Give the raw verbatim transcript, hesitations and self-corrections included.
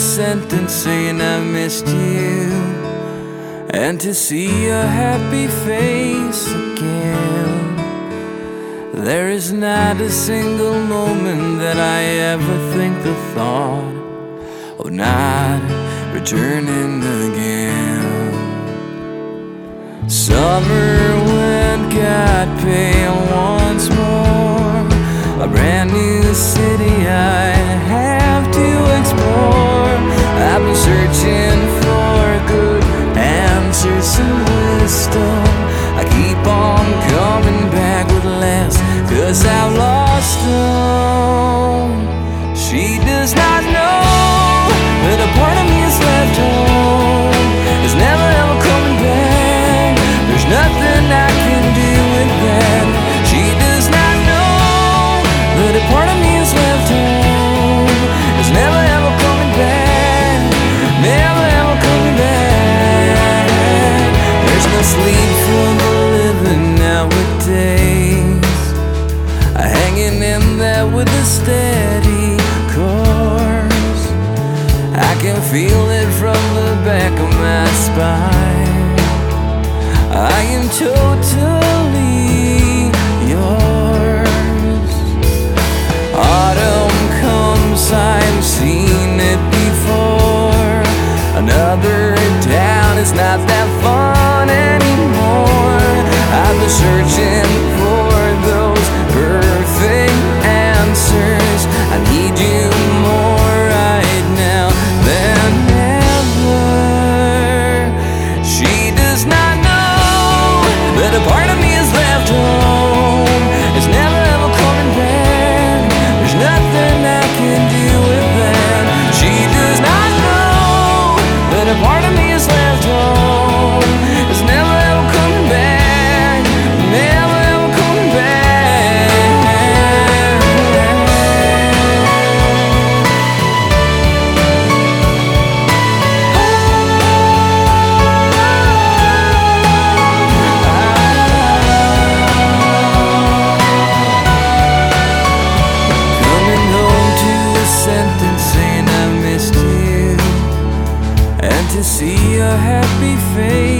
sentence saying I missed you, and to see a happy face again. There is not a single moment that I ever think the thought of not returning again. Summer wind got pale once more, a brand new city I have to explore. I've been searching for good answers and wisdom. I keep on coming back with less, 'cause I've lost them. She does not know that a part of me is left home, is never ever coming back. There's nothing I can do with that. She does not know that a part of me is left home, is never ever coming back, never ever coming back. There's no sleep for the living nowadays, hanging in there with a steady course. I can feel it from the back of my spine. I am totally yours. Autumn comes, I've seen it before. Another town is not that fun anymore. I've been searching for those perfect answers. I need you more right now than ever. She does not know that a part of me is left home, is never ever coming back. There's nothing I can do with that. She does not know that a part of me is left home, is never ever coming back, never ever coming to see a happy face